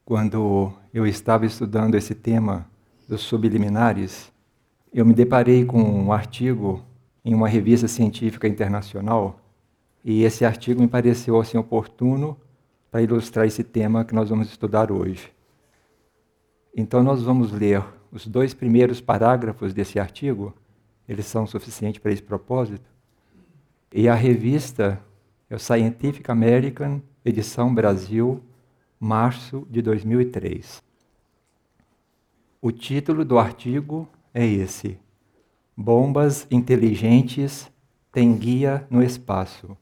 Quando eu estava estudando esse tema dos subliminares, eu me deparei com um artigo em uma revista científica internacional e esse artigo me pareceu assim oportuno para ilustrar esse tema que nós vamos estudar hoje. Então nós vamos ler os 2 primeiros parágrafos desse artigo, eles são suficientes para esse propósito, e a revista é o Scientific American, edição Brasil, março de 2003. O título do artigo é esse: Bombas inteligentes têm guia no espaço.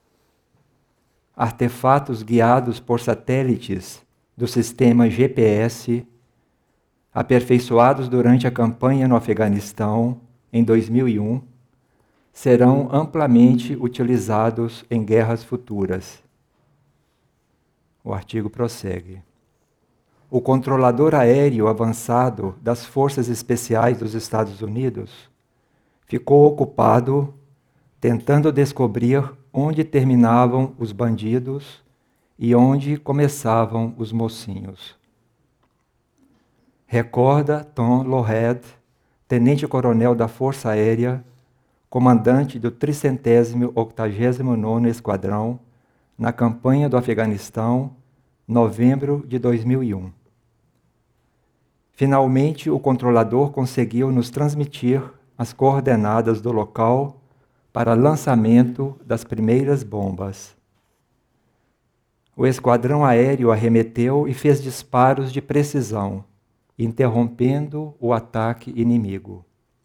Artefatos guiados por satélites do sistema GPS, aperfeiçoados durante a campanha no Afeganistão em 2001, serão amplamente utilizados em guerras futuras. O artigo prossegue. O controlador aéreo avançado das Forças Especiais dos Estados Unidos ficou ocupado tentando descobrir onde terminavam os bandidos e onde começavam os mocinhos. Recorda Tom Lougheed, tenente-coronel da Força Aérea, comandante do 389º Esquadrão, na campanha do Afeganistão, novembro de 2001. Finalmente, o controlador conseguiu nos transmitir as coordenadas do local para lançamento das primeiras bombas. O esquadrão aéreo arremeteu e fez disparos de precisão, interrompendo o ataque inimigo.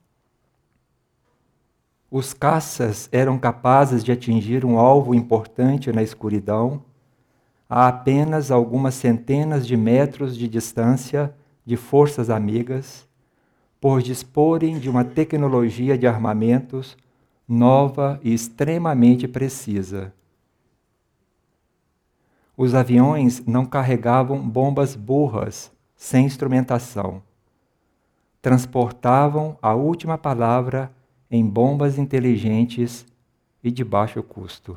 Os caças eram capazes de atingir um alvo importante na escuridão, a apenas algumas centenas de metros de distância de forças amigas, por disporem de uma tecnologia de armamentos nova e extremamente precisa. Os aviões não carregavam bombas burras, sem instrumentação. Transportavam a última palavra em bombas inteligentes e de baixo custo.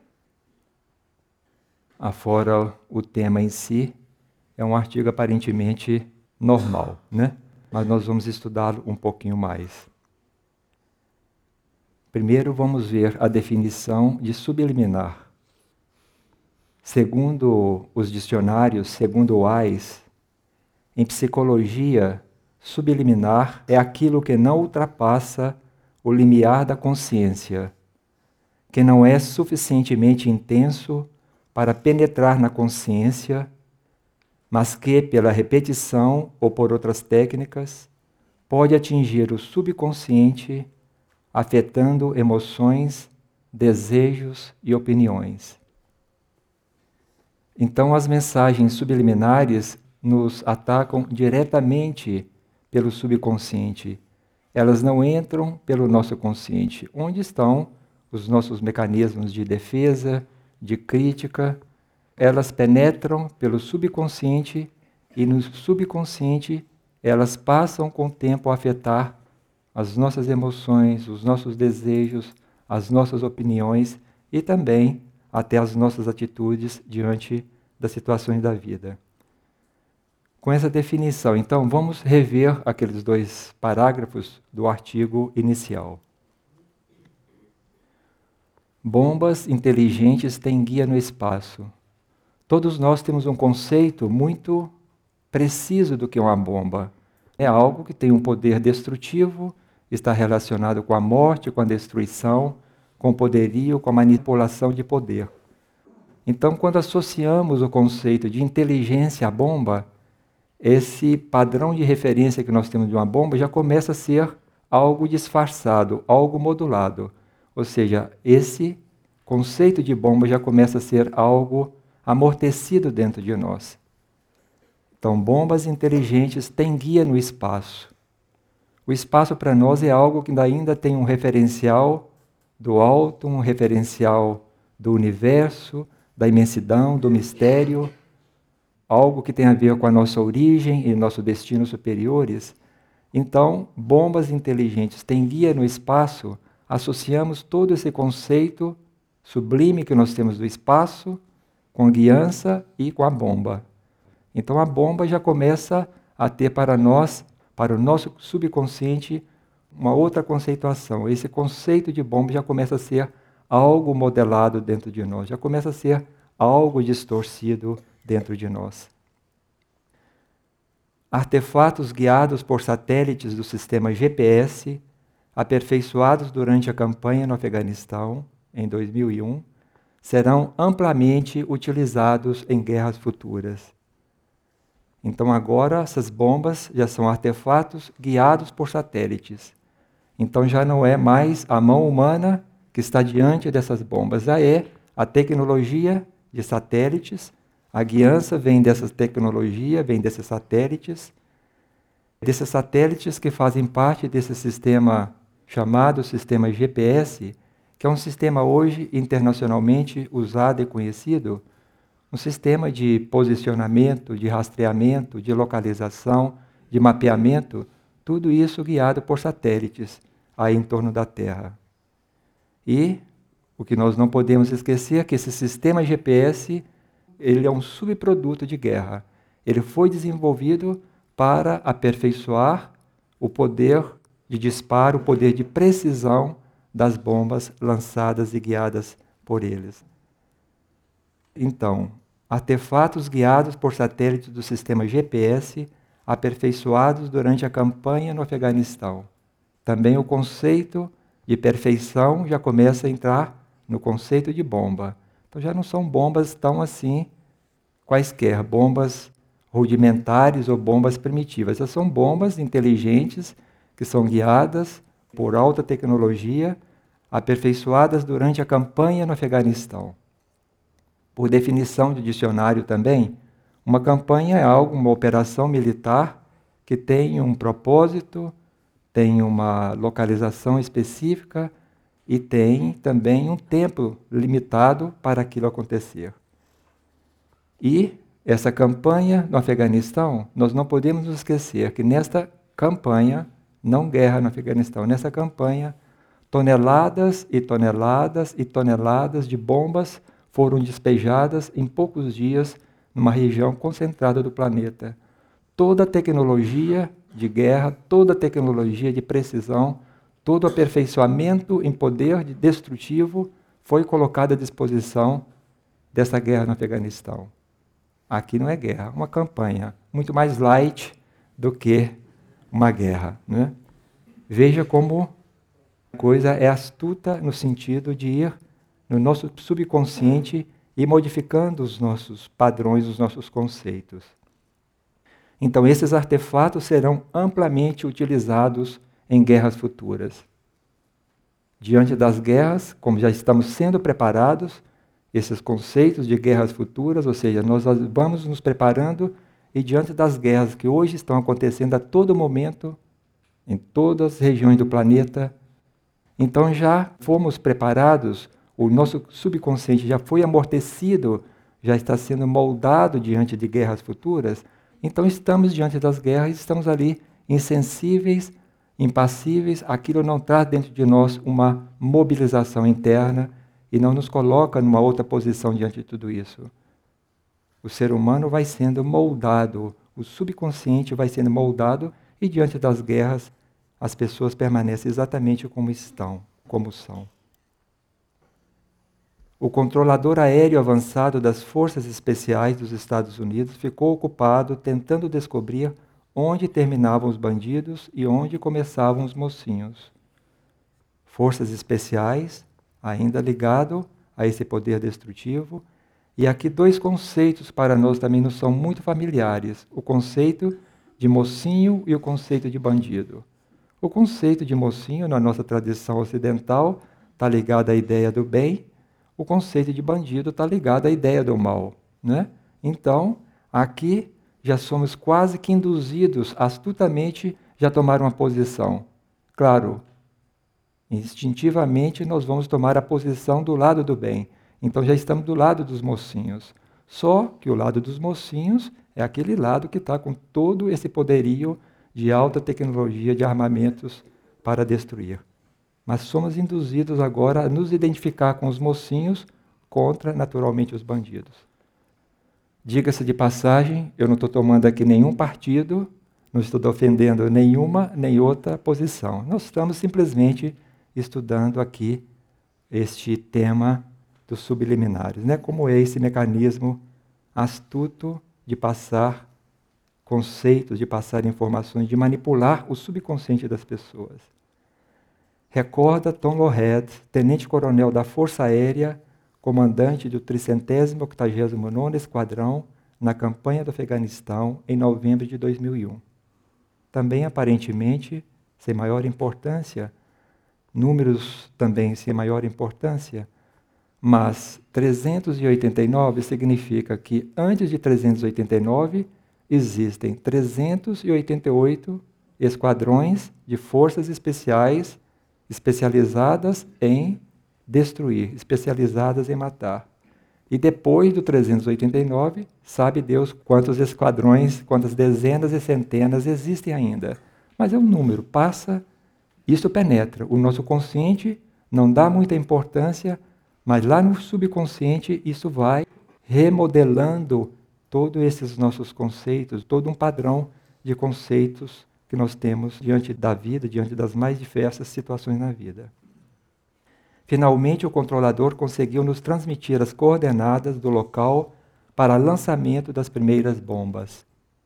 Afora o tema em si, é um artigo aparentemente normal, né? Mas nós vamos estudá-lo um pouquinho mais. Primeiro vamos ver a definição de subliminar. Segundo os dicionários, segundo o Wise, em psicologia, subliminar é aquilo que não ultrapassa o limiar da consciência, que não é suficientemente intenso para penetrar na consciência, mas que, pela repetição ou por outras técnicas, pode atingir o subconsciente, afetando emoções, desejos e opiniões. Então, as mensagens subliminares nos atacam diretamente pelo subconsciente. Elas não entram pelo nosso consciente. Onde estão os nossos mecanismos de defesa, de crítica? Elas penetram pelo subconsciente e no subconsciente elas passam com o tempo a afetar as nossas emoções, os nossos desejos, as nossas opiniões e também até as nossas atitudes diante das situações da vida. Com essa definição, então, vamos rever aqueles 2 parágrafos do artigo inicial. Bombas inteligentes têm guia no espaço. Todos nós temos um conceito muito preciso do que é uma bomba. É algo que tem um poder destrutivo, está relacionado com a morte, com a destruição, com o poderio, com a manipulação de poder. Então, quando associamos o conceito de inteligência à bomba, esse padrão de referência que nós temos de uma bomba já começa a ser algo disfarçado, algo modulado. Ou seja, esse conceito de bomba já começa a ser algo amortecido dentro de nós. Então, bombas inteligentes têm guia no espaço. O espaço para nós é algo que ainda tem um referencial do alto, um referencial do universo, da imensidão, do mistério, algo que tem a ver com a nossa origem e nosso destino superiores. Então, bombas inteligentes têm guia no espaço, associamos todo esse conceito sublime que nós temos do espaço com a guiança e com a bomba. Então a bomba já começa a ter para nós, para o nosso subconsciente, uma outra conceituação. Esse conceito de bomba já começa a ser algo modelado dentro de nós, já começa a ser algo distorcido dentro de nós. Artefatos guiados por satélites do sistema GPS, aperfeiçoados durante a campanha no Afeganistão, em 2001, serão amplamente utilizados em guerras futuras. Então agora essas bombas já são artefatos guiados por satélites. Então já não é mais a mão humana que está diante dessas bombas, já é a tecnologia de satélites, a guiança vem dessa tecnologia, vem desses satélites que fazem parte desse sistema chamado sistema GPS, que é um sistema hoje internacionalmente usado e conhecido, um sistema de posicionamento, de rastreamento, de localização, de mapeamento, tudo isso guiado por satélites aí em torno da Terra. E o que nós não podemos esquecer é que esse sistema GPS, ele é um subproduto de guerra. Ele foi desenvolvido para aperfeiçoar o poder de disparo, o poder de precisão das bombas lançadas e guiadas por eles. Então, artefatos guiados por satélites do sistema GPS, aperfeiçoados durante a campanha no Afeganistão. Também o conceito de perfeição já começa a entrar no conceito de bomba. Então já não são bombas tão assim quaisquer, bombas rudimentares ou bombas primitivas. Essas são bombas inteligentes que são guiadas por alta tecnologia, aperfeiçoadas durante a campanha no Afeganistão. Por definição de dicionário também, uma campanha é algo, uma operação militar que tem um propósito, tem uma localização específica e tem também um tempo limitado para aquilo acontecer. E essa campanha no Afeganistão, nós não podemos nos esquecer que nesta campanha, não guerra no Afeganistão, nessa campanha, toneladas e toneladas e toneladas de bombas foram despejadas em poucos dias numa região concentrada do planeta. Toda a tecnologia de guerra, toda a tecnologia de precisão, todo o aperfeiçoamento em poder destrutivo foi colocado à disposição dessa guerra no Afeganistão. Aqui não é guerra, é uma campanha muito mais light do que uma guerra, né? Veja como a coisa é astuta no sentido de ir no nosso subconsciente e modificando os nossos padrões, os nossos conceitos. Então, esses artefatos serão amplamente utilizados em guerras futuras. Diante das guerras, como já estamos sendo preparados, esses conceitos de guerras futuras, ou seja, nós vamos nos preparando e diante das guerras que hoje estão acontecendo a todo momento, em todas as regiões do planeta, então já fomos preparados, o nosso subconsciente já foi amortecido, já está sendo moldado diante de guerras futuras. Então estamos diante das guerras, estamos ali insensíveis, impassíveis, aquilo não traz dentro de nós uma mobilização interna e não nos coloca numa outra posição diante de tudo isso. O ser humano vai sendo moldado, o subconsciente vai sendo moldado e diante das guerras as pessoas permanecem exatamente como estão, como são. O controlador aéreo avançado das Forças Especiais dos Estados Unidos ficou ocupado tentando descobrir onde terminavam os bandidos e onde começavam os mocinhos. Forças Especiais, ainda ligado a esse poder destrutivo. E aqui dois conceitos para nós também nos são muito familiares. O conceito de mocinho e o conceito de bandido. O conceito de mocinho, na nossa tradição ocidental, está ligado à ideia do bem. O conceito de bandido está ligado à ideia do mal, né? Então, aqui já somos quase que induzidos astutamente já tomar uma posição. Claro, instintivamente nós vamos tomar a posição do lado do bem. Então já estamos do lado dos mocinhos. Só que o lado dos mocinhos é aquele lado que está com todo esse poderio de alta tecnologia de armamentos para destruir. Mas somos induzidos agora a nos identificar com os mocinhos contra, naturalmente, os bandidos. Diga-se de passagem, eu não estou tomando aqui nenhum partido, não estou defendendo nenhuma nem outra posição. Nós estamos simplesmente estudando aqui este tema dos subliminares, né? Como é esse mecanismo astuto de passar conceitos, de passar informações, de manipular o subconsciente das pessoas. Recorda Tom Lougheed, tenente-coronel da Força Aérea, comandante do 389º Esquadrão na campanha do Afeganistão em novembro de 2001. Também, aparentemente, sem maior importância, números também sem maior importância, mas 389 significa que antes de 389 existem 388 esquadrões de forças especiais especializadas em destruir, especializadas em matar. E depois do 389, sabe Deus quantos esquadrões, quantas dezenas e centenas existem ainda. Mas é um número, passa, isso penetra. O nosso consciente não dá muita importância, mas lá no subconsciente isso vai remodelando todos esses nossos conceitos, todo um padrão de conceitos que nós temos diante da vida, diante das mais diversas situações na vida. Finalmente, o controlador conseguiu nos transmitir as coordenadas do local para lançamento das primeiras bombas.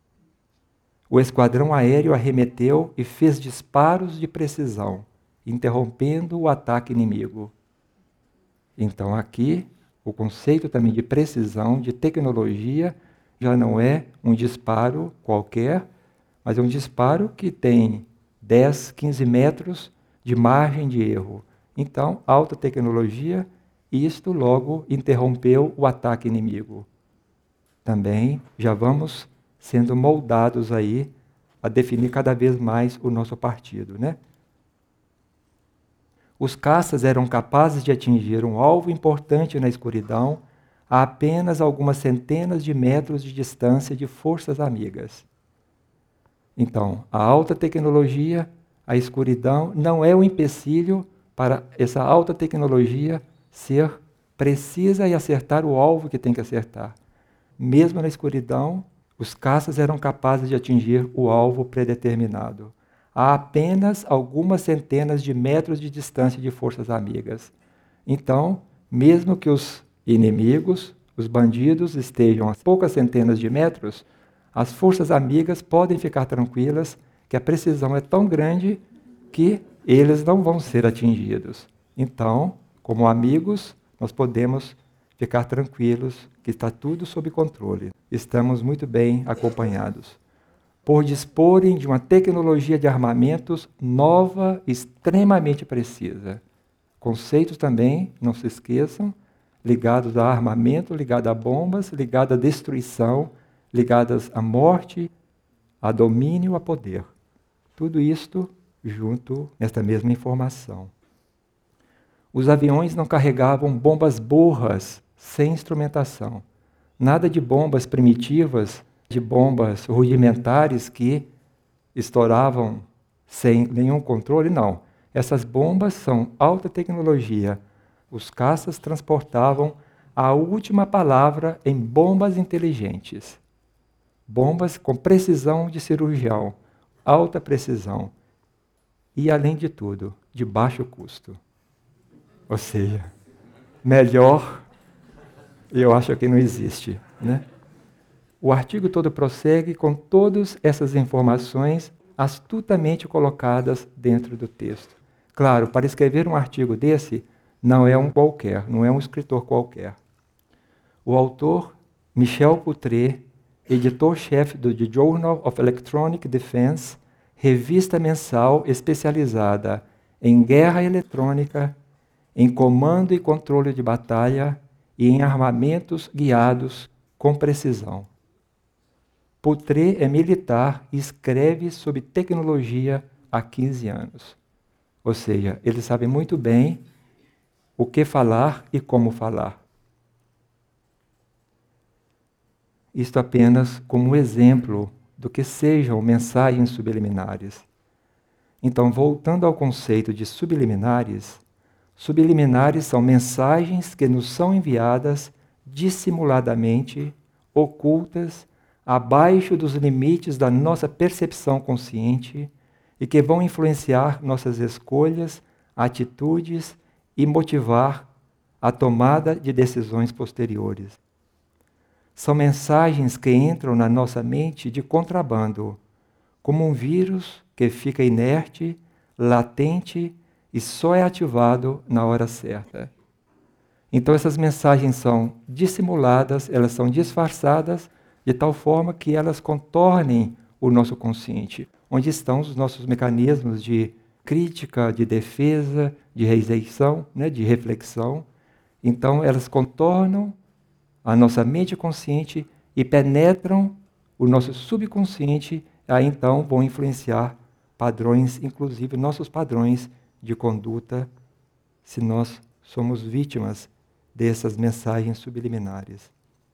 O esquadrão aéreo arremeteu e fez disparos de precisão, interrompendo o ataque inimigo. Então, aqui, o conceito também de precisão, de tecnologia, já não é um disparo qualquer, mas é um disparo que tem 10, 15 metros de margem de erro. Então, alta tecnologia, isto logo interrompeu o ataque inimigo. Também já vamos sendo moldados aí a definir cada vez mais o nosso partido, né? Os caças eram capazes de atingir um alvo importante na escuridão a apenas algumas centenas de metros de distância de forças amigas. Então, a alta tecnologia, a escuridão, não é um empecilho para essa alta tecnologia ser precisa e acertar o alvo que tem que acertar. Mesmo na escuridão, os caças eram capazes de atingir o alvo predeterminado, a apenas algumas centenas de metros de distância de forças amigas. Então, mesmo que os inimigos, os bandidos, estejam a poucas centenas de metros, as forças amigas podem ficar tranquilas que a precisão é tão grande que eles não vão ser atingidos. Então, como amigos, nós podemos ficar tranquilos que está tudo sob controle. Estamos muito bem acompanhados. Por disporem de uma tecnologia de armamentos nova, extremamente precisa. Conceitos também, não se esqueçam, ligados a armamento, ligados a bombas, ligados à destruição, ligadas à morte, a domínio, a poder. Tudo isto junto nesta mesma informação. Os aviões não carregavam bombas burras, sem instrumentação. Nada de bombas primitivas, de bombas rudimentares que estouravam sem nenhum controle, não. Essas bombas são alta tecnologia. Os caças transportavam a última palavra em bombas inteligentes. Bombas com precisão de cirurgião, alta precisão. E, além de tudo, de baixo custo. Ou seja, melhor, eu acho que não existe, né? O artigo todo prossegue com todas essas informações astutamente colocadas dentro do texto. Claro, para escrever um artigo desse, não é um qualquer, não é um escritor qualquer. O autor, Michel Poutré, editor-chefe do The Journal of Electronic Defense, revista mensal especializada em guerra eletrônica, em comando e controle de batalha e em armamentos guiados com precisão. Poutré é militar e escreve sobre tecnologia há 15 anos. Ou seja, ele sabe muito bem o que falar e como falar. Isto apenas como um exemplo do que sejam mensagens subliminares. Então, voltando ao conceito de subliminares, subliminares são mensagens que nos são enviadas dissimuladamente ocultas, abaixo dos limites da nossa percepção consciente e que vão influenciar nossas escolhas, atitudes e motivar a tomada de decisões posteriores. São mensagens que entram na nossa mente de contrabando, como um vírus que fica inerte, latente e só é ativado na hora certa. Então essas mensagens são dissimuladas, elas são disfarçadas de tal forma que elas contornem o nosso consciente, onde estão os nossos mecanismos de crítica, de defesa, de rejeição, de reflexão. Então elas contornam a nossa mente consciente e penetram o nosso subconsciente, aí então vão influenciar padrões, inclusive nossos padrões de conduta, se nós somos vítimas dessas mensagens subliminares.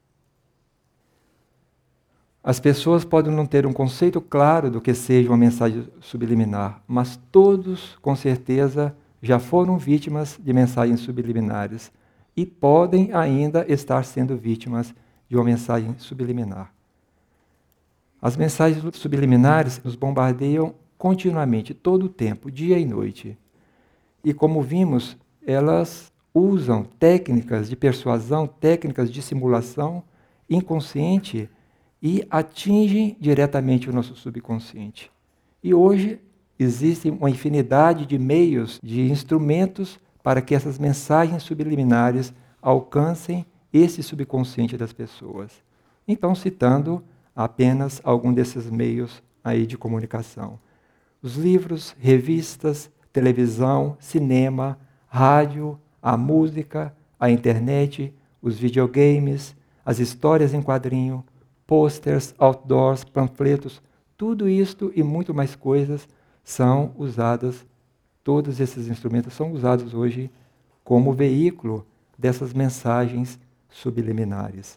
As pessoas podem não ter um conceito claro do que seja uma mensagem subliminar, mas todos, com certeza, já foram vítimas de mensagens subliminares e podem ainda estar sendo vítimas de uma mensagem subliminar. As mensagens subliminares nos bombardeiam continuamente, todo o tempo, dia e noite. E como vimos, elas usam técnicas de persuasão, técnicas de simulação inconsciente e atingem diretamente o nosso subconsciente. E hoje existe uma infinidade de meios, de instrumentos para que essas mensagens subliminares alcancem esse subconsciente das pessoas. Então, citando apenas algum desses meios aí de comunicação. Os livros, revistas, televisão, cinema, rádio, a música, a internet, os videogames, as histórias em quadrinho, posters, outdoors, panfletos, tudo isto e muito mais coisas são usadas, todos esses instrumentos são usados hoje como veículo dessas mensagens subliminares.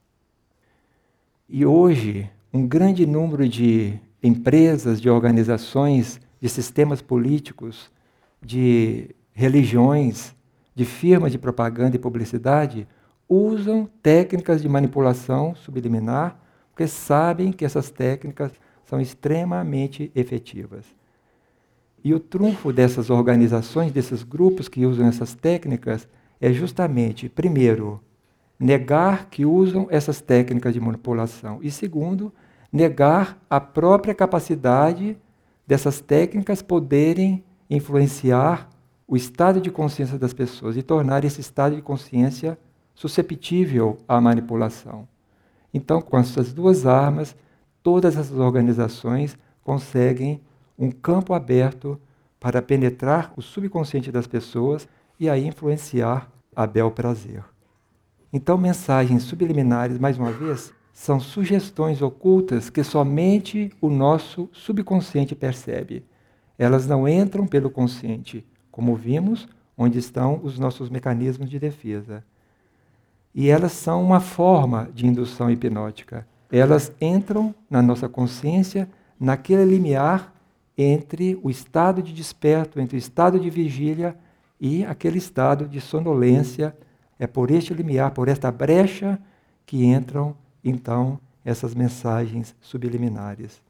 E hoje, um grande número de empresas, de organizações, de sistemas políticos, de religiões, de firmas de propaganda e publicidade usam técnicas de manipulação subliminar porque sabem que essas técnicas são extremamente efetivas. E o trunfo dessas organizações, desses grupos que usam essas técnicas, é justamente, primeiro, negar que usam essas técnicas de manipulação e, segundo, negar a própria capacidade dessas técnicas poderem influenciar o estado de consciência das pessoas e tornar esse estado de consciência susceptível à manipulação. Então, com essas duas armas, todas essas organizações conseguem um campo aberto para penetrar o subconsciente das pessoas e aí influenciar a bel prazer. Então, mensagens subliminares, mais uma vez, são sugestões ocultas que somente o nosso subconsciente percebe. Elas não entram pelo consciente, como vimos, onde estão os nossos mecanismos de defesa. E elas são uma forma de indução hipnótica. Elas entram na nossa consciência, naquele limiar entre o estado de desperto, entre o estado de vigília e aquele estado de sonolência. É por este limiar, por esta brecha, que entram, então, essas mensagens subliminares.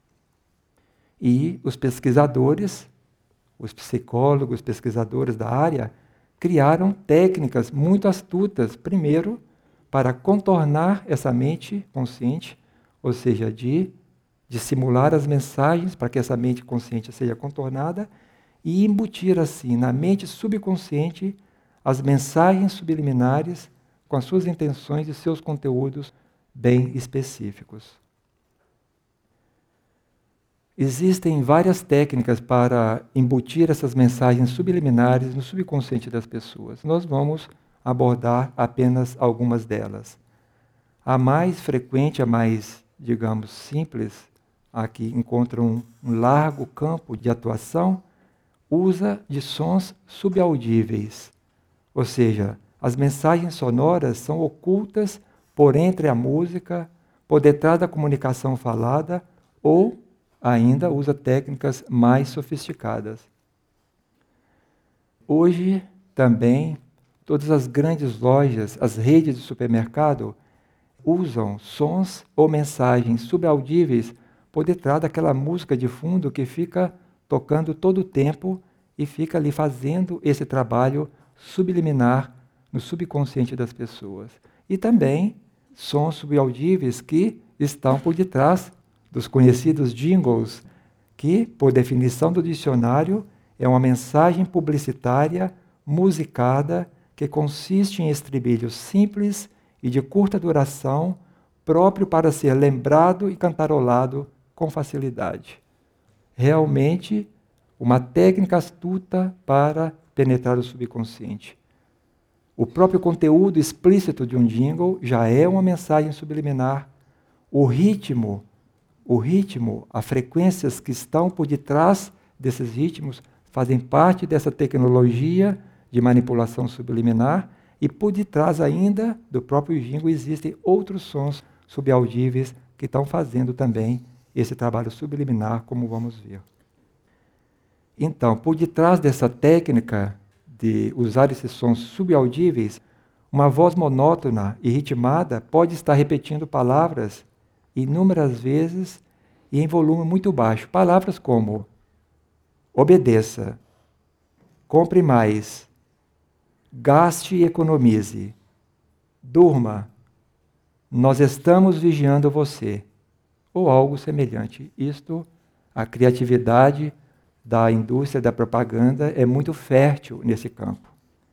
E os pesquisadores, os psicólogos, pesquisadores da área, criaram técnicas muito astutas, primeiro, para contornar essa mente consciente, ou seja, de simular as mensagens para que essa mente consciente seja contornada e embutir assim na mente subconsciente as mensagens subliminares com as suas intenções e seus conteúdos bem específicos. Existem várias técnicas para embutir essas mensagens subliminares no subconsciente das pessoas. Nós vamos abordar apenas algumas delas. A mais frequente, a mais, digamos, simples, a que encontra um largo campo de atuação, usa de sons subaudíveis. Ou seja, as mensagens sonoras são ocultas por entre a música, por detrás da comunicação falada, ou ainda usa técnicas mais sofisticadas. Hoje, também, todas as grandes lojas, as redes de supermercado, usam sons ou mensagens subaudíveis por detrás daquela música de fundo que fica tocando todo o tempo e fica ali fazendo esse trabalho subliminar no subconsciente das pessoas. E também sons subaudíveis que estão por detrás dos conhecidos jingles, que, por definição do dicionário, é uma mensagem publicitária musicada que consiste em estribilhos simples e de curta duração, próprio para ser lembrado e cantarolado com facilidade. Realmente, uma técnica astuta para penetrar o subconsciente. O próprio conteúdo explícito de um jingle já é uma mensagem subliminar. O ritmo, as frequências que estão por detrás desses ritmos fazem parte dessa tecnologia de manipulação subliminar, e por detrás ainda do próprio jingle existem outros sons subaudíveis que estão fazendo também esse trabalho subliminar, como vamos ver. Então, por detrás dessa técnica de usar esses sons subaudíveis, uma voz monótona e ritmada pode estar repetindo palavras inúmeras vezes e em volume muito baixo. Palavras como obedeça, compre mais, gaste e economize, durma, nós estamos vigiando você, ou algo semelhante. Isto, a criatividade da indústria da propaganda é muito fértil nesse campo.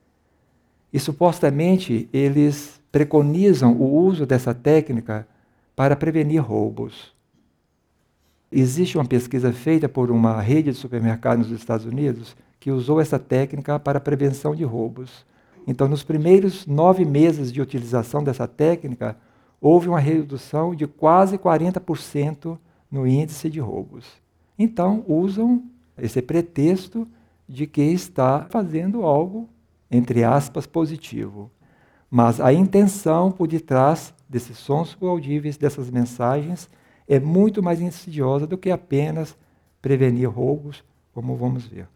E supostamente eles preconizam o uso dessa técnica para prevenir roubos. Existe uma pesquisa feita por uma rede de supermercados nos Estados Unidos que usou essa técnica para a prevenção de roubos. Então, nos primeiros 9 meses de utilização dessa técnica, houve uma redução de quase 40% no índice de roubos. Então, usam esse pretexto de que está fazendo algo, entre aspas, positivo. Mas a intenção por detrás desses sons audíveis, dessas mensagens, é muito mais insidiosa do que apenas prevenir roubos, como vamos ver.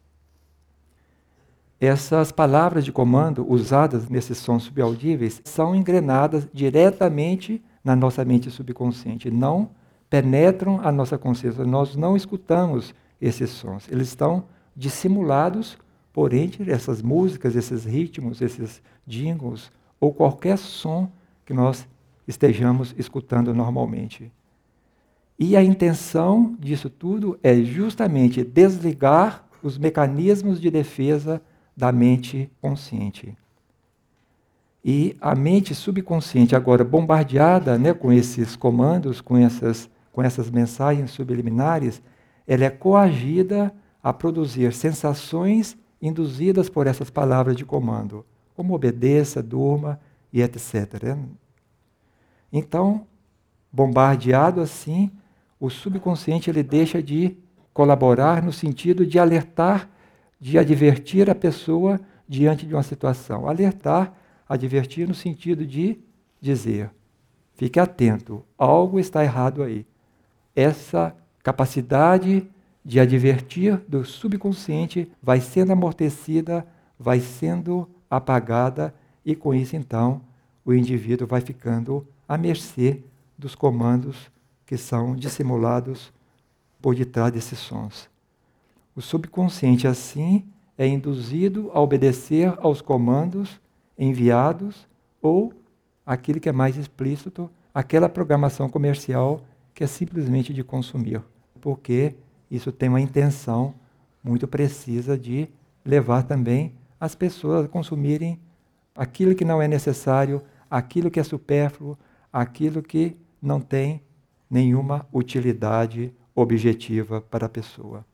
Essas palavras de comando usadas nesses sons subaudíveis são engrenadas diretamente na nossa mente subconsciente, não penetram a nossa consciência, nós não escutamos esses sons, eles estão dissimulados por entre essas músicas, esses ritmos, esses jingles, ou qualquer som que nós estejamos escutando normalmente. E a intenção disso tudo é justamente desligar os mecanismos de defesa da mente consciente. E a mente subconsciente, agora bombardeada, né, com esses comandos, com essas mensagens subliminares, ela é coagida a produzir sensações induzidas por essas palavras de comando, como obedeça, durma e etc. Então, bombardeado assim, o subconsciente ele deixa de colaborar no sentido de alertar, de advertir a pessoa diante de uma situação. Alertar, advertir no sentido de dizer, fique atento, algo está errado aí. Essa capacidade de advertir do subconsciente vai sendo amortecida, vai sendo apagada, e com isso então o indivíduo vai ficando à mercê dos comandos que são dissimulados por detrás desses sons. O subconsciente, assim, é induzido a obedecer aos comandos enviados ou aquilo que é mais explícito, aquela programação comercial que é simplesmente de consumir, porque isso tem uma intenção muito precisa de levar também as pessoas a consumirem aquilo que não é necessário, aquilo que é supérfluo, aquilo que não tem nenhuma utilidade objetiva para a pessoa.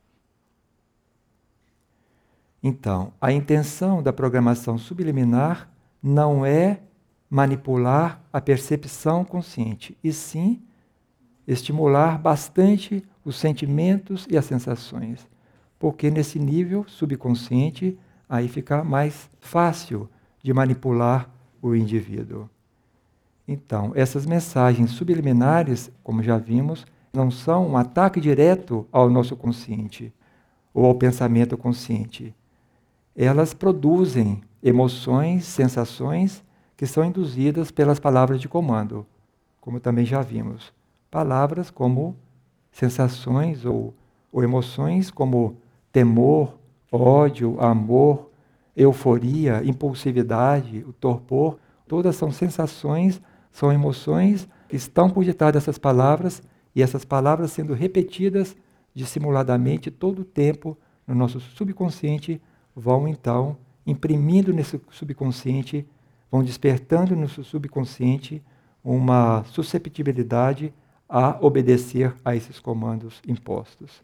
Então, a intenção da programação subliminar não é manipular a percepção consciente, e sim estimular bastante os sentimentos e as sensações, porque nesse nível subconsciente aí fica mais fácil de manipular o indivíduo. Então, essas mensagens subliminares, como já vimos, não são um ataque direto ao nosso consciente ou ao pensamento consciente. Elas produzem emoções, sensações que são induzidas pelas palavras de comando. como também já vimos. Palavras como sensações ou emoções como temor, ódio, amor, euforia, impulsividade, o torpor, todas são sensações, são emoções que estão por detrás dessas palavras, e essas palavras sendo repetidas dissimuladamente todo o tempo no nosso subconsciente, vão então imprimindo nesse subconsciente, vão despertando no nosso subconsciente uma susceptibilidade a obedecer a esses comandos impostos.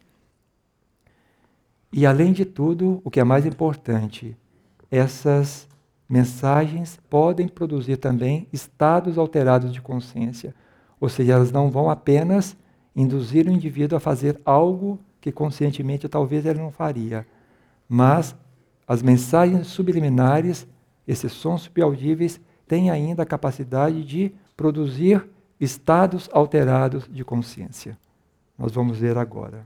E além de tudo, o que é mais importante, essas mensagens podem produzir também estados alterados de consciência, ou seja, elas não vão apenas induzir o indivíduo a fazer algo que conscientemente talvez ele não faria, mas as mensagens subliminares, esses sons subaudíveis, têm ainda a capacidade de produzir estados alterados de consciência. Nós vamos ver agora.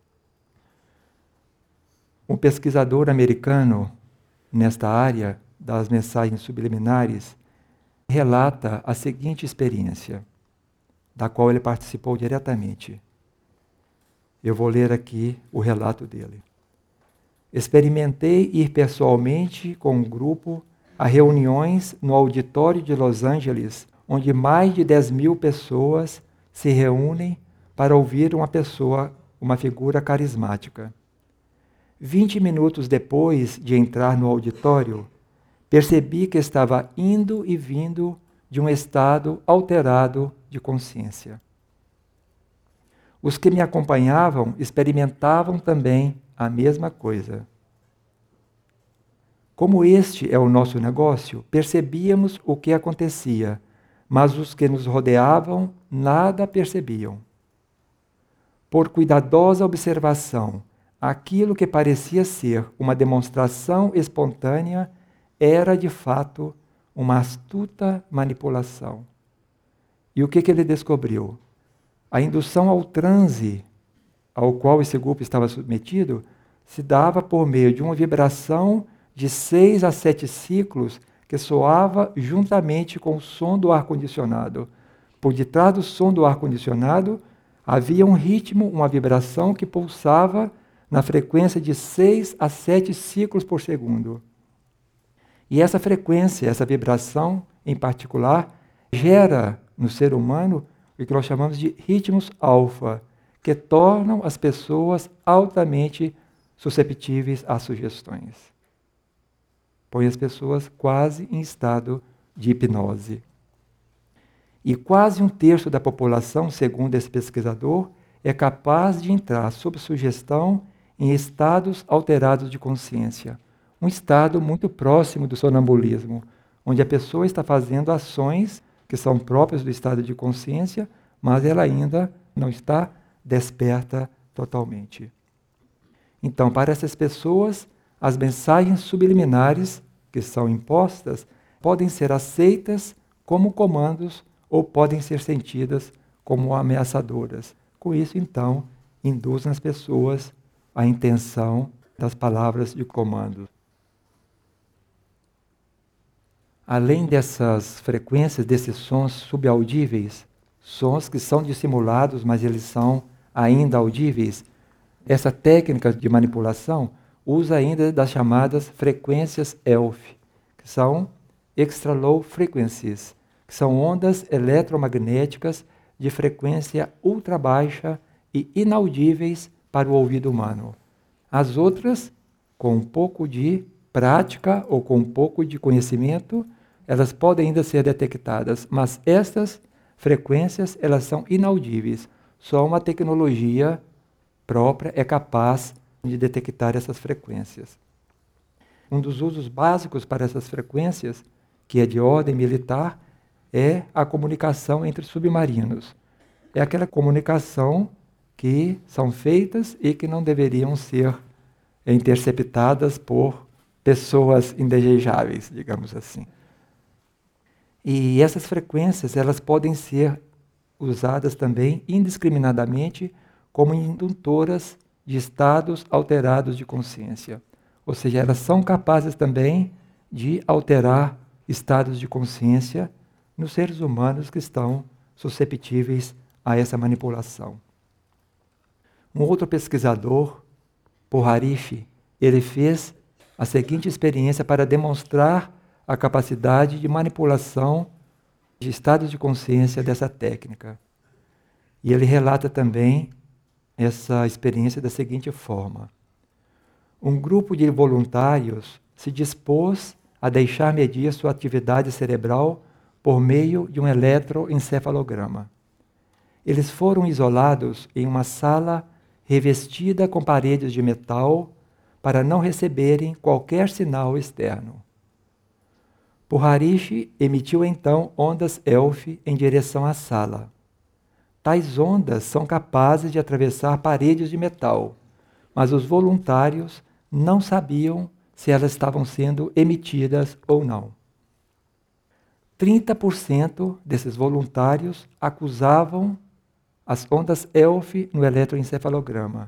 Um pesquisador americano nesta área das mensagens subliminares relata a seguinte experiência, da qual ele participou diretamente. Eu vou ler aqui o relato dele. Experimentei ir pessoalmente com um grupo a reuniões no auditório de Los Angeles, onde mais de 10.000 pessoas se reúnem para ouvir uma figura carismática. 20 minutos depois de entrar no auditório, percebi que estava indo e vindo de um estado alterado de consciência. Os que me acompanhavam experimentavam também a mesma coisa. Como este é o nosso negócio, percebíamos o que acontecia, mas os que nos rodeavam nada percebiam. Por cuidadosa observação, aquilo que parecia ser uma demonstração espontânea era, de fato, uma astuta manipulação. E o que ele descobriu? A indução ao transe ao qual esse grupo estava submetido se dava por meio de uma vibração de 6 a 7 ciclos que soava juntamente com o som do ar-condicionado. Por detrás do som do ar-condicionado havia um ritmo, uma vibração que pulsava na frequência de 6 a 7 ciclos por segundo. E essa frequência, essa vibração em particular, gera no ser humano o que nós chamamos de ritmos alfa, que tornam as pessoas altamente susceptíveis a sugestões. Põe as pessoas quase em estado de hipnose. E quase 1/3 da população, segundo esse pesquisador, é capaz de entrar sob sugestão em estados alterados de consciência. Um estado muito próximo do sonambulismo, onde a pessoa está fazendo ações que são próprias do estado de consciência, mas ela ainda não está desperta totalmente. Então, para essas pessoas, as mensagens subliminares que são impostas podem ser aceitas como comandos ou podem ser sentidas como ameaçadoras. Com isso, então, induzem as pessoas à intenção das palavras de comando. Além dessas frequências, desses sons subaudíveis, sons que são dissimulados, mas eles são ainda audíveis, essa técnica de manipulação usa ainda das chamadas frequências ELF, que são Extra Low Frequencies, que são ondas eletromagnéticas de frequência ultra baixa e inaudíveis para o ouvido humano. As outras, com um pouco de prática ou com um pouco de conhecimento, elas podem ainda ser detectadas, mas estas frequências, elas são inaudíveis. Só uma tecnologia própria é capaz de detectar essas frequências. Um dos usos básicos para essas frequências, que é de ordem militar, é a comunicação entre submarinos. É aquela comunicação que são feitas e que não deveriam ser interceptadas por pessoas indesejáveis, digamos assim. E essas frequências, elas podem ser usadas também indiscriminadamente como indutoras de estados alterados de consciência. Ou seja, elas são capazes também de alterar estados de consciência nos seres humanos que estão susceptíveis a essa manipulação. Um outro pesquisador, Poharishi, ele fez a seguinte experiência para demonstrar a capacidade de manipulação de estados de consciência dessa técnica. E ele relata também essa experiência da seguinte forma. Um grupo de voluntários se dispôs a deixar medir sua atividade cerebral por meio de um eletroencefalograma. Eles foram isolados em uma sala revestida com paredes de metal para não receberem qualquer sinal externo. Poharishi emitiu então ondas ELF em direção à sala. Tais ondas são capazes de atravessar paredes de metal, mas os voluntários não sabiam se elas estavam sendo emitidas ou não. 30% desses voluntários acusavam as ondas ELF no eletroencefalograma,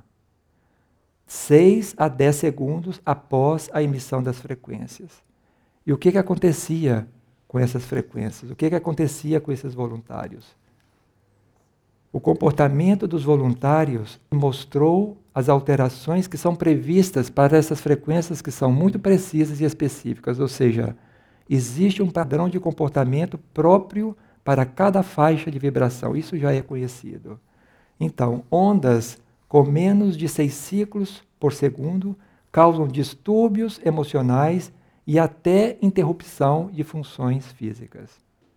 6 a 10 segundos após a emissão das frequências. E o que acontecia com essas frequências? O que acontecia com esses voluntários? O comportamento dos voluntários mostrou as alterações que são previstas para essas frequências que são muito precisas e específicas, ou seja, existe um padrão de comportamento próprio para cada faixa de vibração, isso já é conhecido. Então, ondas com menos de 6 ciclos por segundo causam distúrbios emocionais e até interrupção de funções físicas.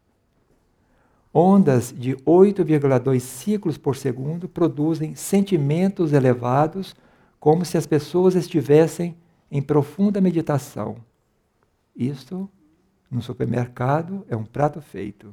Ondas de 8,2 ciclos por segundo produzem sentimentos elevados, como se as pessoas estivessem em profunda meditação. Isto, no supermercado, é um prato feito.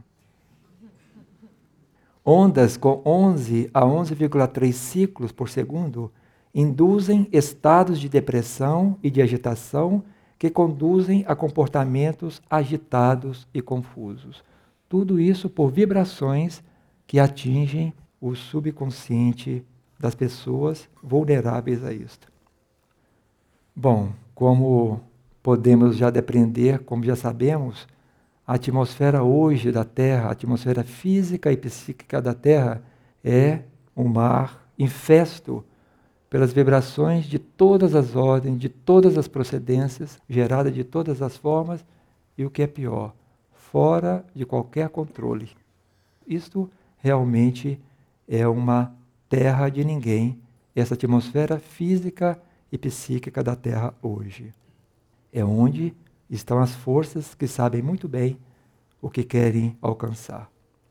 Ondas com 11 a 11,3 ciclos por segundo induzem estados de depressão e de agitação que conduzem a comportamentos agitados e confusos. Tudo isso por vibrações que atingem o subconsciente das pessoas vulneráveis a isto. Bom, como podemos já depreender, como já sabemos, a atmosfera hoje da Terra, a atmosfera física e psíquica da Terra é um mar infesto pelas vibrações de todas as ordens, de todas as procedências, gerada de todas as formas, e o que é pior, fora de qualquer controle. Isto realmente é uma terra de ninguém, essa atmosfera física e psíquica da Terra hoje. É onde estão as forças que sabem muito bem o que querem alcançar.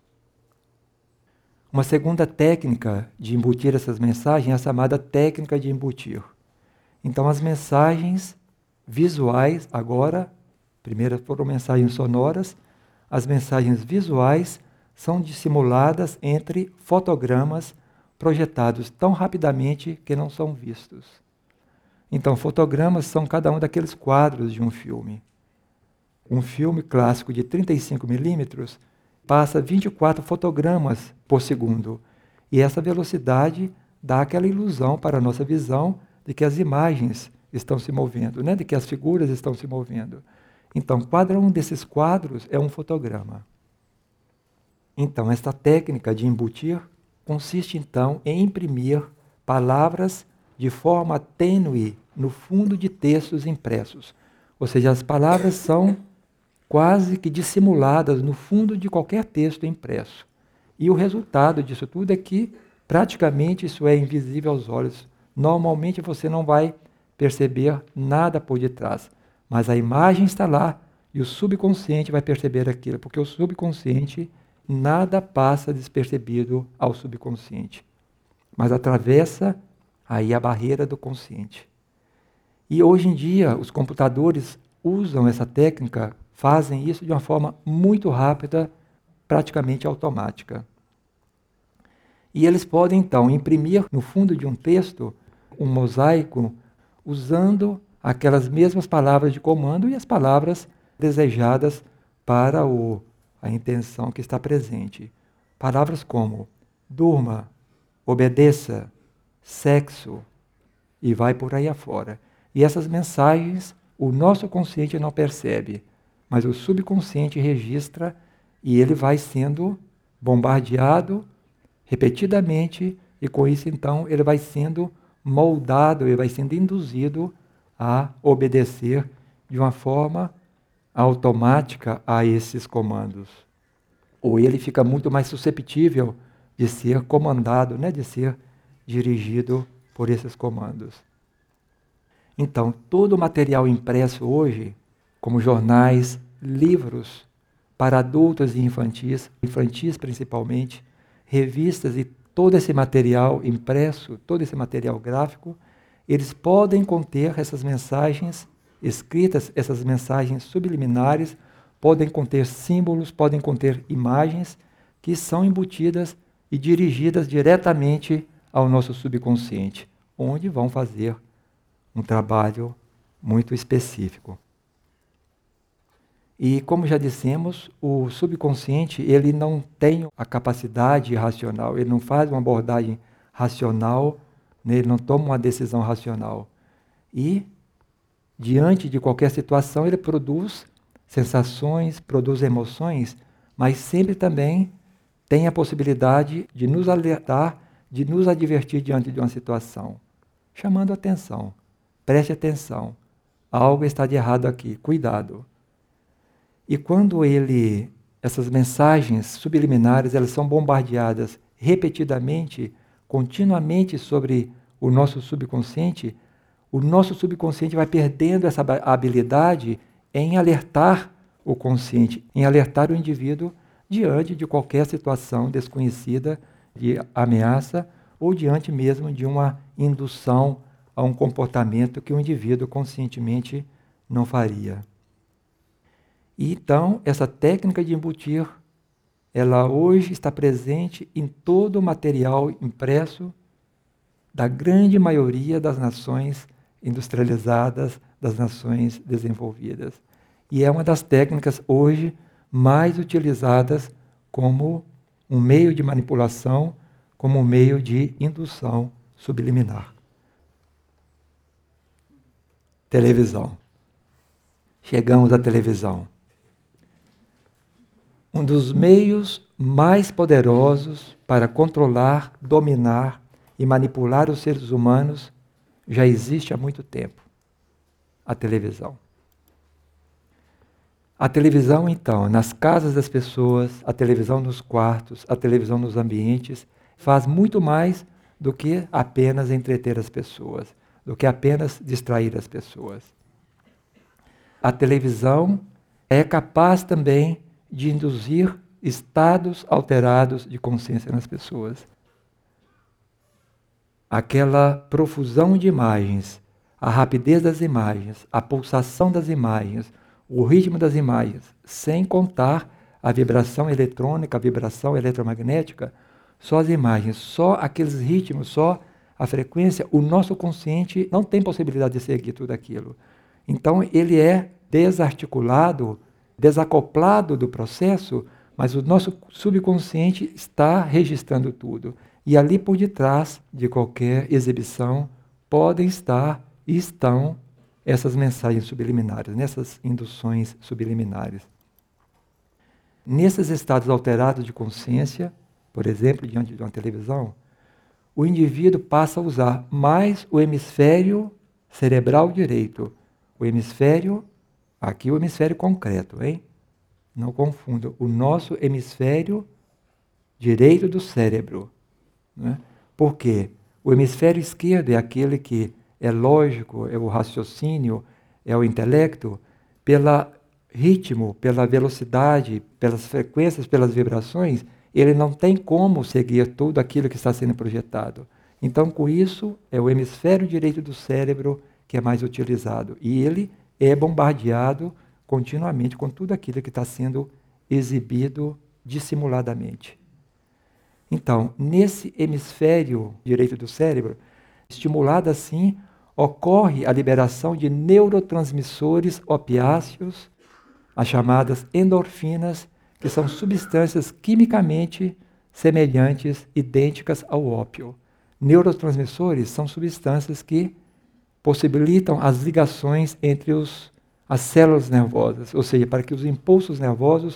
Uma segunda técnica de embutir essas mensagens é a chamada técnica de embutir. Então, as mensagens visuais, agora, primeiro foram mensagens sonoras, as mensagens visuais são dissimuladas entre fotogramas projetados tão rapidamente que não são vistos. Então, fotogramas são cada um daqueles quadros de um filme. Um filme clássico de 35 milímetros passa 24 fotogramas por segundo. E essa velocidade dá aquela ilusão para a nossa visão de que as imagens estão se movendo, né? De que as figuras estão se movendo. Então, cada um desses quadros é um fotograma. Então, esta técnica de embutir consiste, então, em imprimir palavras de forma tênue no fundo de textos impressos. Ou seja, as palavras são quase que dissimuladas no fundo de qualquer texto impresso. E o resultado disso tudo é que, praticamente, isso é invisível aos olhos. Normalmente você não vai perceber nada por detrás, mas a imagem está lá e o subconsciente vai perceber aquilo, porque o subconsciente nada passa despercebido ao subconsciente, mas atravessa aí a barreira do consciente. E hoje em dia os computadores usam essa técnica, fazem isso de uma forma muito rápida, praticamente automática. E eles podem então imprimir no fundo de um texto um mosaico usando aquelas mesmas palavras de comando e as palavras desejadas para a intenção que está presente. Palavras como durma, obedeça, sexo, e vai por aí afora. E essas mensagens o nosso consciente não percebe, mas o subconsciente registra e ele vai sendo bombardeado repetidamente, e com isso então ele vai sendo moldado, ele vai sendo induzido a obedecer de uma forma automática a esses comandos. Ou ele fica muito mais susceptível de ser comandado, de ser dirigido por esses comandos. Então, todo o material impresso hoje, como jornais, livros para adultos e infantis principalmente, revistas e todo esse material impresso, todo esse material gráfico, eles podem conter essas mensagens escritas, essas mensagens subliminares, podem conter símbolos, podem conter imagens que são embutidas e dirigidas diretamente ao nosso subconsciente, onde vão fazer um trabalho muito específico. E como já dissemos, o subconsciente ele não tem a capacidade racional, ele não faz uma abordagem racional, ele não toma uma decisão racional. E, diante de qualquer situação, ele produz sensações, produz emoções, mas sempre também tem a possibilidade de nos alertar, de nos advertir diante de uma situação, chamando a atenção. Preste atenção, algo está de errado aqui, cuidado. E quando essas mensagens subliminares, elas são bombardeadas repetidamente, continuamente sobre o nosso subconsciente vai perdendo essa habilidade em alertar o consciente, em alertar o indivíduo diante de qualquer situação desconhecida de ameaça ou diante mesmo de uma indução a um comportamento que o indivíduo conscientemente não faria. E então, essa técnica de embutir, ela hoje está presente em todo o material impresso da grande maioria das nações industrializadas, das nações desenvolvidas. E é uma das técnicas hoje mais utilizadas como um meio de manipulação, como um meio de indução subliminar. Televisão. Chegamos à televisão. Um dos meios mais poderosos para controlar, dominar e manipular os seres humanos já existe há muito tempo. A televisão. A televisão, então, nas casas das pessoas, a televisão nos quartos, a televisão nos ambientes, faz muito mais do que apenas entreter as pessoas, do que apenas distrair as pessoas. A televisão é capaz também de induzir estados alterados de consciência nas pessoas. Aquela profusão de imagens, a rapidez das imagens, a pulsação das imagens, o ritmo das imagens, sem contar a vibração eletrônica, a vibração eletromagnética, só as imagens, só aqueles ritmos, só a frequência, o nosso consciente não tem possibilidade de seguir tudo aquilo. Então ele é desarticulado, desacoplado do processo, mas o nosso subconsciente está registrando tudo. E ali por detrás de qualquer exibição podem estar e estão essas mensagens subliminares, nessas induções subliminares. Nesses estados alterados de consciência, por exemplo, diante de uma televisão, o indivíduo passa a usar mais o hemisfério cerebral direito. O hemisfério, aqui o hemisfério concreto, hein? Não confunda, o nosso hemisfério direito do cérebro. Né? Por quê? O hemisfério esquerdo é aquele que é lógico, é o raciocínio, é o intelecto, pelo ritmo, pela velocidade, pelas frequências, pelas vibrações, ele não tem como seguir tudo aquilo que está sendo projetado. Então, com isso, é o hemisfério direito do cérebro que é mais utilizado. E ele é bombardeado continuamente com tudo aquilo que está sendo exibido dissimuladamente. Então, nesse hemisfério direito do cérebro, estimulado assim, ocorre a liberação de neurotransmissores opiáceos, as chamadas endorfinas, que são substâncias quimicamente semelhantes, idênticas ao ópio. Neurotransmissores são substâncias que possibilitam as ligações entre as células nervosas, ou seja, para que os impulsos nervosos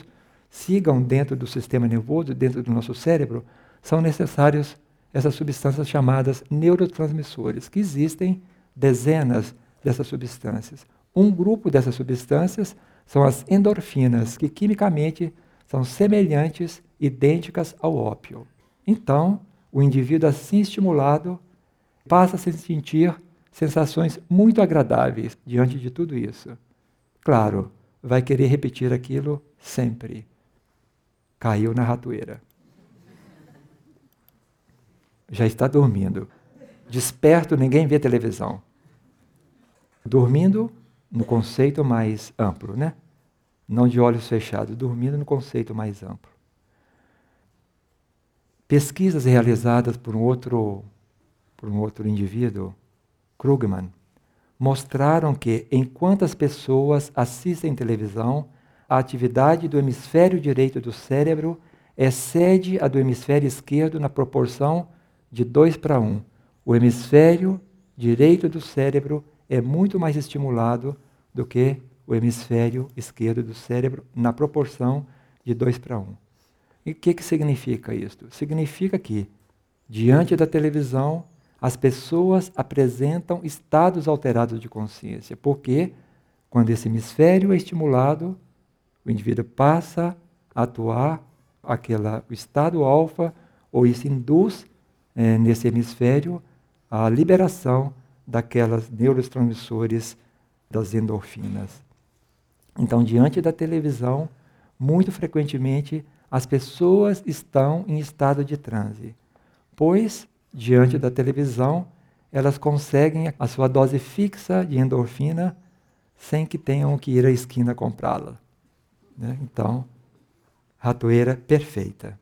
sigam dentro do sistema nervoso, dentro do nosso cérebro, são necessários essas substâncias chamadas neurotransmissores, que existem dezenas dessas substâncias. Um grupo dessas substâncias são as endorfinas, que quimicamente são semelhantes, idênticas ao ópio. Então, o indivíduo assim estimulado passa a se sentir sensações muito agradáveis diante de tudo isso. Claro, vai querer repetir aquilo sempre. Caiu na ratoeira. Já está dormindo. Desperto, ninguém vê televisão. Dormindo no conceito mais amplo, né? Não de olhos fechados, dormindo no conceito mais amplo. Pesquisas realizadas por um outro indivíduo, Krugman, mostraram que, enquanto as pessoas assistem televisão, a atividade do hemisfério direito do cérebro excede a do hemisfério esquerdo na proporção de 2:1. O hemisfério direito do cérebro é muito mais estimulado do que o hemisfério esquerdo do cérebro na proporção de 2:1. E o que significa isso? Significa que, diante da televisão, as pessoas apresentam estados alterados de consciência, porque quando esse hemisfério é estimulado, o indivíduo passa a atuar o estado alfa, ou isso induz nesse hemisfério a liberação daquelas neurotransmissores das endorfinas. Então, diante da televisão, muito frequentemente as pessoas estão em estado de transe, pois, diante da televisão, elas conseguem a sua dose fixa de endorfina sem que tenham que ir à esquina comprá-la. Né? Então, ratoeira perfeita.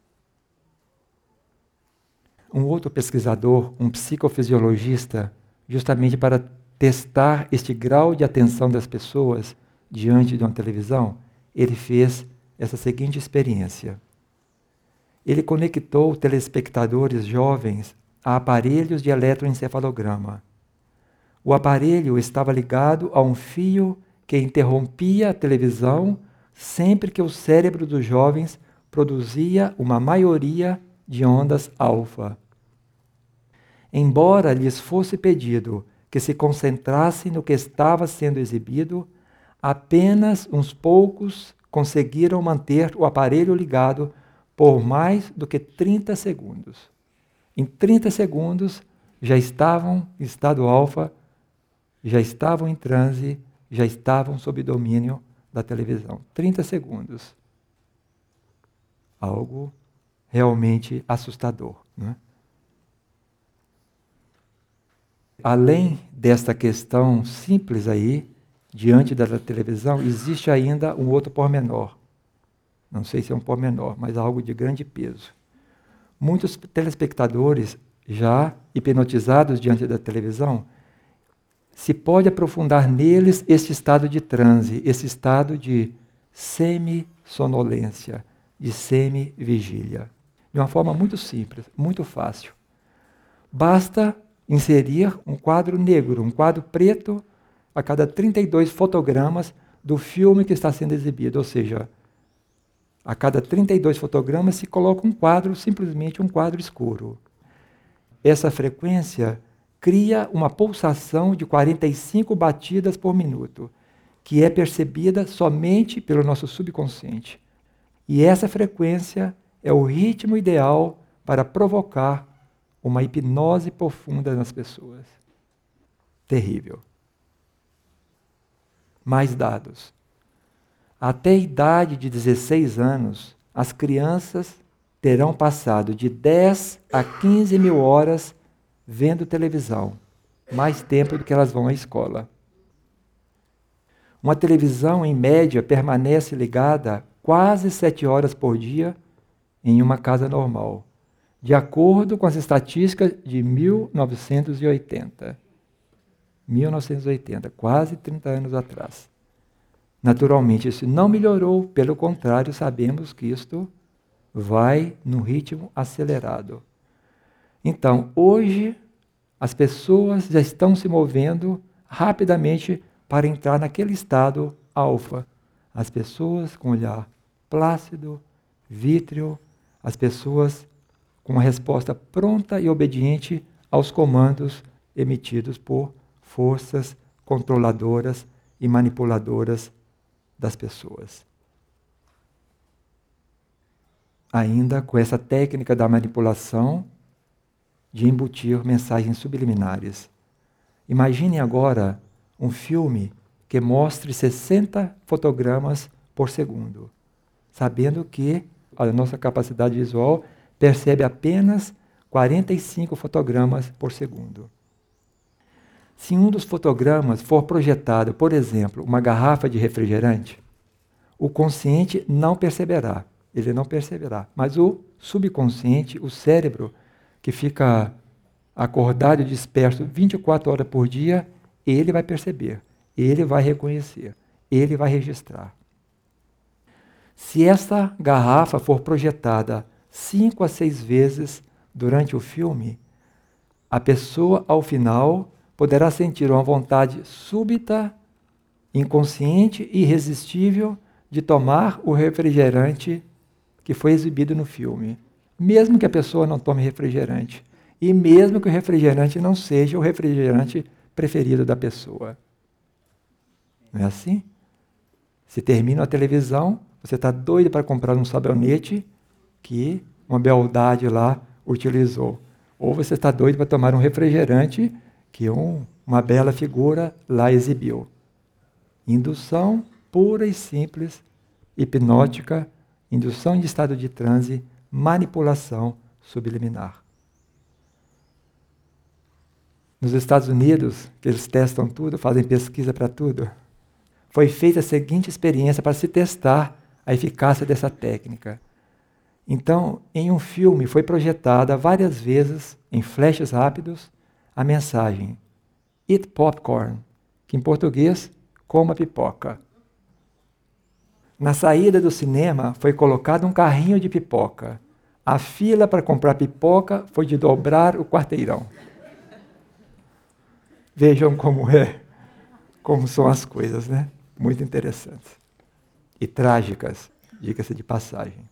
Um outro pesquisador, um psicofisiologista, justamente para testar este grau de atenção das pessoas diante de uma televisão, ele fez essa seguinte experiência. Ele conectou telespectadores jovens a aparelhos de eletroencefalograma. O aparelho estava ligado a um fio que interrompia a televisão sempre que o cérebro dos jovens produzia uma maioria de ondas alfa. Embora lhes fosse pedido que se concentrassem no que estava sendo exibido, apenas uns poucos conseguiram manter o aparelho ligado por mais do que 30 segundos. Em 30 segundos, já estavam em estado alfa, já estavam em transe, já estavam sob domínio da televisão. 30 segundos. Algo realmente assustador, né? Além desta questão simples aí, diante da televisão, existe ainda um outro pormenor. Não sei se é um pormenor, mas algo de grande peso. Muitos telespectadores, já hipnotizados diante da televisão, se pode aprofundar neles este estado de transe, esse estado de semi-sonolência, de semi-vigília. De uma forma muito simples, muito fácil. Basta inserir um quadro negro, um quadro preto, a cada 32 fotogramas do filme que está sendo exibido. Ou seja, a cada 32 fotogramas se coloca um quadro, simplesmente um quadro escuro. Essa frequência cria uma pulsação de 45 batidas por minuto, que é percebida somente pelo nosso subconsciente. E essa frequência é o ritmo ideal para provocar uma hipnose profunda nas pessoas. Terrível. Mais dados. Até a idade de 16 anos, as crianças terão passado de 10 a 15 mil horas vendo televisão, mais tempo do que elas vão à escola. Uma televisão, em média, permanece ligada quase 7 horas por dia em uma casa normal, de acordo com as estatísticas de 1980. 1980, quase 30 anos atrás. Naturalmente, isso não melhorou, pelo contrário, sabemos que isto vai num ritmo acelerado. Então, hoje, as pessoas já estão se movendo rapidamente para entrar naquele estado alfa. As pessoas com olhar plácido, vítreo, as pessoas com uma resposta pronta e obediente aos comandos emitidos por forças controladoras e manipuladoras das pessoas. Ainda com essa técnica da manipulação de embutir mensagens subliminares. Imagine agora um filme que mostre 60 fotogramas por segundo, sabendo que a nossa capacidade visual percebe apenas 45 fotogramas por segundo. Se um dos fotogramas for projetado, por exemplo, uma garrafa de refrigerante, o consciente não perceberá, ele não perceberá, mas o subconsciente, o cérebro, que fica acordado e disperso 24 horas por dia, ele vai perceber, ele vai reconhecer, ele vai registrar. Se essa garrafa for projetada 5 a 6 vezes durante o filme, a pessoa, ao final, poderá sentir uma vontade súbita, inconsciente e irresistível de tomar o refrigerante que foi exibido no filme. Mesmo que a pessoa não tome refrigerante. E mesmo que o refrigerante não seja o refrigerante preferido da pessoa. Não é assim? Se termina a televisão, você está doido para comprar um sabonete que uma beldade lá utilizou. Ou você está doido para tomar um refrigerante que uma bela figura lá exibiu. Indução pura e simples, hipnótica, indução de estado de transe, manipulação subliminar. Nos Estados Unidos, que eles testam tudo, fazem pesquisa para tudo, foi feita a seguinte experiência para se testar a eficácia dessa técnica. Então, em um filme foi projetada várias vezes, em flashes rápidos, a mensagem Eat popcorn, que em português, coma pipoca. Na saída do cinema foi colocado um carrinho de pipoca. A fila para comprar pipoca foi de dobrar o quarteirão. Vejam como são as coisas, né? Muito interessantes. E trágicas, diga-se de passagem.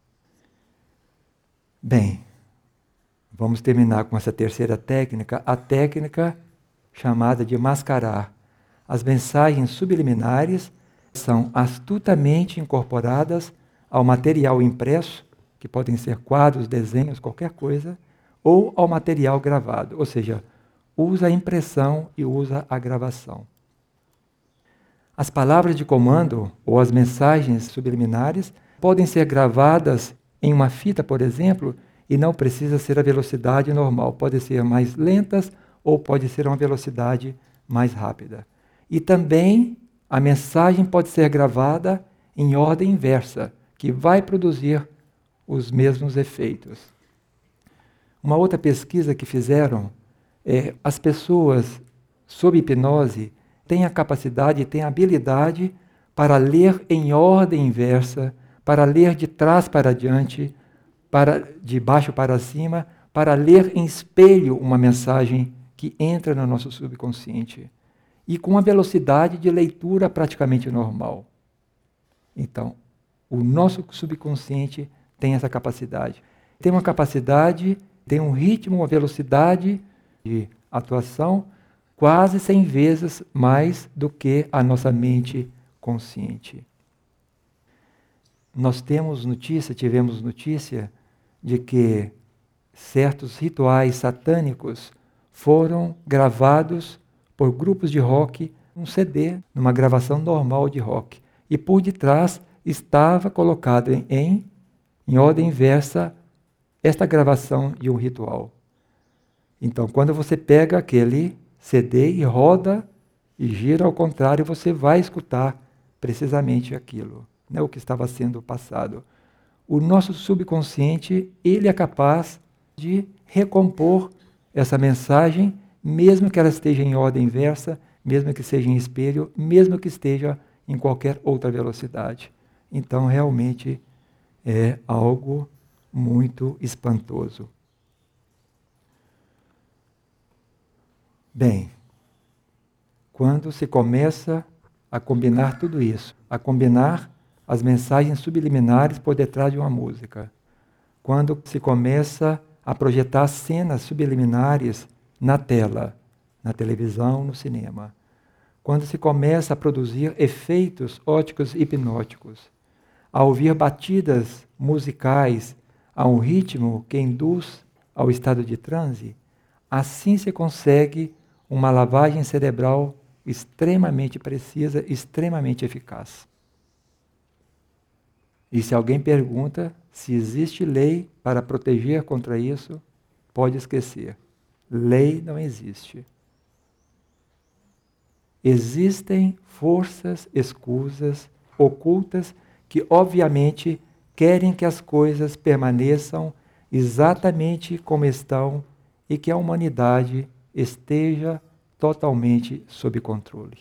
Bem, vamos terminar com essa terceira técnica, a técnica chamada de mascarar. As mensagens subliminares são astutamente incorporadas ao material impresso, que podem ser quadros, desenhos, qualquer coisa, ou ao material gravado, ou seja, usa a impressão e usa a gravação. As palavras de comando ou as mensagens subliminares podem ser gravadas em uma fita, por exemplo, e não precisa ser a velocidade normal. Pode ser mais lentas ou pode ser uma velocidade mais rápida. E também a mensagem pode ser gravada em ordem inversa, que vai produzir os mesmos efeitos. Uma outra pesquisa que fizeram é as pessoas sob hipnose têm a capacidade, têm a habilidade para ler em ordem inversa, para ler de trás para diante, de baixo para cima, para ler em espelho uma mensagem que entra no nosso subconsciente. E com uma velocidade de leitura praticamente normal. Então, o nosso subconsciente tem essa capacidade. Tem uma capacidade, tem um ritmo, uma velocidade de atuação quase 100 vezes mais do que a nossa mente consciente. Nós tivemos notícia de que certos rituais satânicos foram gravados por grupos de rock, um CD, numa gravação normal de rock. E por detrás estava colocado em ordem inversa esta gravação de um ritual. Então, quando você pega aquele CD e roda e gira ao contrário, você vai escutar precisamente aquilo, né, o que estava sendo passado. O nosso subconsciente, ele é capaz de recompor essa mensagem, mesmo que ela esteja em ordem inversa, mesmo que seja em espelho, mesmo que esteja em qualquer outra velocidade. Então, realmente, é algo muito espantoso. Bem, quando se começa a combinar tudo isso, a combinar as mensagens subliminares por detrás de uma música. Quando se começa a projetar cenas subliminares na tela, na televisão, no cinema. Quando se começa a produzir efeitos ópticos hipnóticos, a ouvir batidas musicais a um ritmo que induz ao estado de transe, assim se consegue uma lavagem cerebral extremamente precisa, extremamente eficaz. E se alguém pergunta se existe lei para proteger contra isso, pode esquecer. Lei não existe. Existem forças escusas, ocultas, que obviamente querem que as coisas permaneçam exatamente como estão e que a humanidade esteja totalmente sob controle.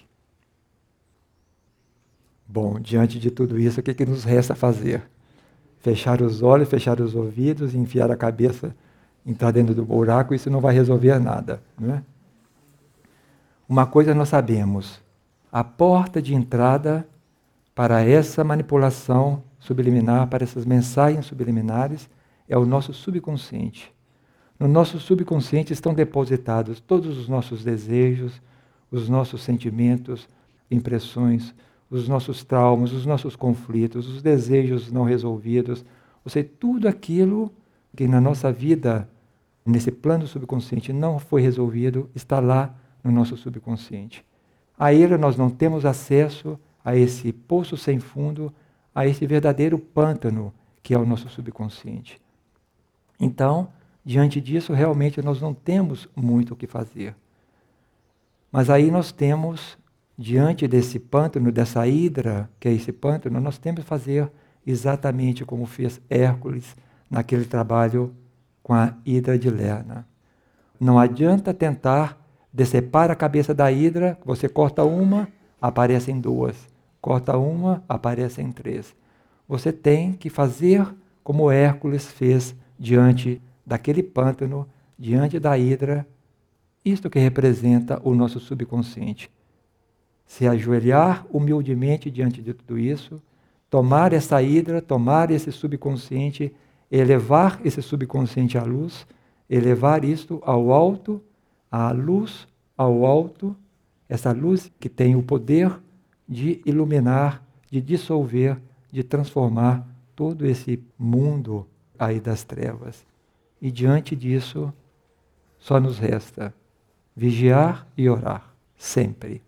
Bom, diante de tudo isso, o que nos resta fazer? Fechar os olhos, fechar os ouvidos, enfiar a cabeça, entrar dentro do buraco, isso não vai resolver nada, não é? Uma coisa nós sabemos, a porta de entrada para essa manipulação subliminar, para essas mensagens subliminares, é o nosso subconsciente. No nosso subconsciente estão depositados todos os nossos desejos, os nossos sentimentos, impressões, os nossos traumas, os nossos conflitos, os desejos não resolvidos, ou seja, tudo aquilo que na nossa vida, nesse plano subconsciente, não foi resolvido, está lá no nosso subconsciente. A ele nós não temos acesso a esse poço sem fundo, a esse verdadeiro pântano que é o nosso subconsciente. Então, diante disso, realmente nós não temos muito o que fazer. Mas aí nós temos, diante desse pântano, dessa hidra, que é esse pântano, nós temos que fazer exatamente como fez Hércules naquele trabalho com a hidra de Lerna. Não adianta tentar decepar a cabeça da hidra, você corta uma, aparecem duas. Corta uma, aparecem três. Você tem que fazer como Hércules fez diante daquele pântano, diante da hidra, isto que representa o nosso subconsciente. Se ajoelhar humildemente diante de tudo isso, tomar essa hidra, tomar esse subconsciente, elevar esse subconsciente à luz, elevar isto ao alto, à luz, ao alto, essa luz que tem o poder de iluminar, de dissolver, de transformar todo esse mundo aí das trevas. E diante disso, só nos resta vigiar e orar, sempre.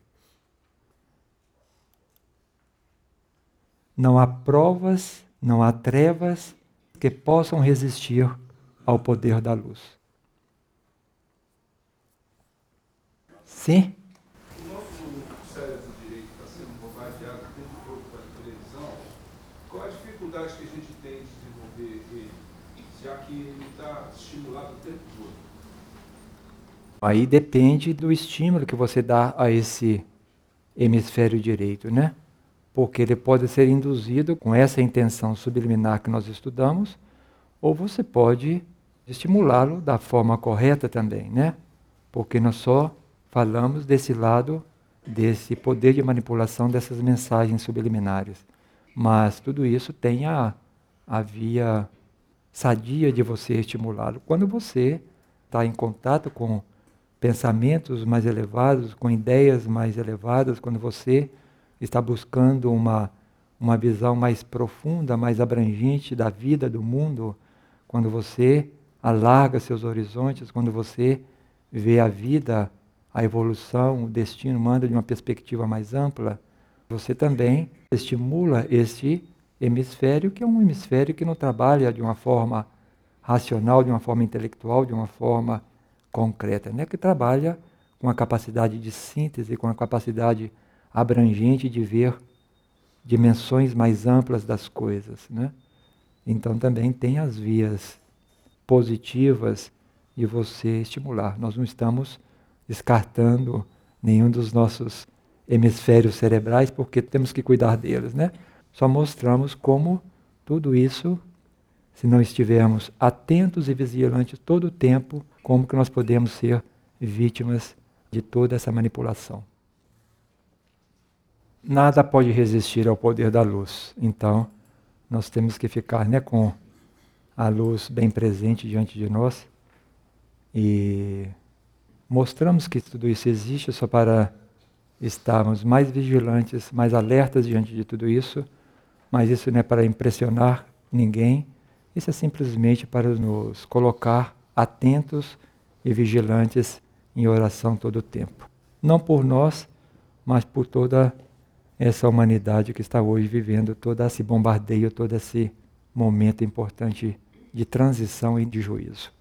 Não há provas, não há trevas que possam resistir ao poder da luz. Sim? O nosso cérebro direito está sendo bombardeado o tempo todo pela televisão. Qual a dificuldade que a gente tem de desenvolver ele, já que ele está estimulado o tempo todo? Aí depende do estímulo que você dá a esse hemisfério direito, né? Porque ele pode ser induzido com essa intenção subliminar que nós estudamos, ou você pode estimulá-lo da forma correta também, né? Porque nós só falamos desse lado, desse poder de manipulação dessas mensagens subliminares. Mas tudo isso tem a via sadia de você estimulá-lo. Quando você está em contato com pensamentos mais elevados, com ideias mais elevadas, quando você está buscando uma visão mais profunda, mais abrangente da vida, do mundo, quando você alarga seus horizontes, quando você vê a vida, a evolução, o destino humano de uma perspectiva mais ampla, você também estimula este hemisfério, que é um hemisfério que não trabalha de uma forma racional, de uma forma intelectual, de uma forma concreta, né? Que trabalha com a capacidade de síntese, com a capacidade abrangente de ver dimensões mais amplas das coisas, né? Então também tem as vias positivas de você estimular. Nós não estamos descartando nenhum dos nossos hemisférios cerebrais porque temos que cuidar deles, né? Só mostramos como tudo isso, se não estivermos atentos e vigilantes todo o tempo, como que nós podemos ser vítimas de toda essa manipulação. nada pode resistir ao poder da luz. Então, nós temos que ficar, com a luz bem presente diante de nós e mostramos que tudo isso existe só para estarmos mais vigilantes, mais alertas diante de tudo isso, mas isso não é para impressionar ninguém, isso é simplesmente para nos colocar atentos e vigilantes em oração todo o tempo. Não por nós, mas por toda essa humanidade que está hoje vivendo todo esse bombardeio, todo esse momento importante de transição e de juízo.